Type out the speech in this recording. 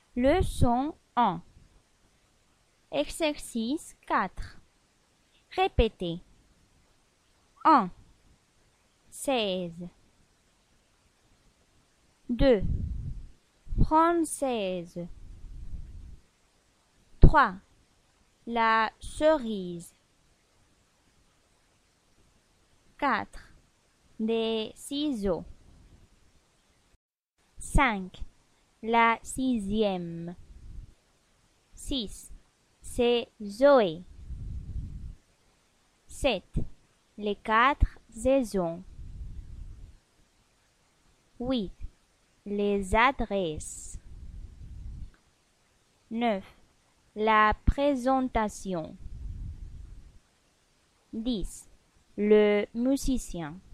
Leçon 1. Exercice 4. Répétez. 1. 16. 2. Française. 3. La cerise. 4. Des ciseaux. 5. La sixième. 6. C'est Zoé. 7. Les 4 saisons. 8. Les adresses. 9. La présentation. 10. Le musicien.